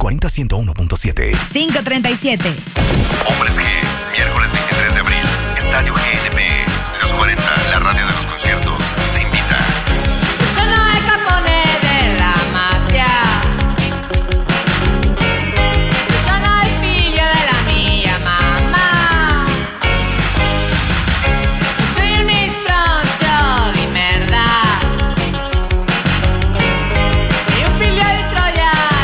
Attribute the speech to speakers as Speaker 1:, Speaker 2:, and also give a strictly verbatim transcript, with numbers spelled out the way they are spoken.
Speaker 1: cuarenta, ciento uno punto siete.
Speaker 2: cinco treinta y siete.
Speaker 3: Hombres G, miércoles veintitrés de abril, Estadio G N P, Los cuarenta, la radio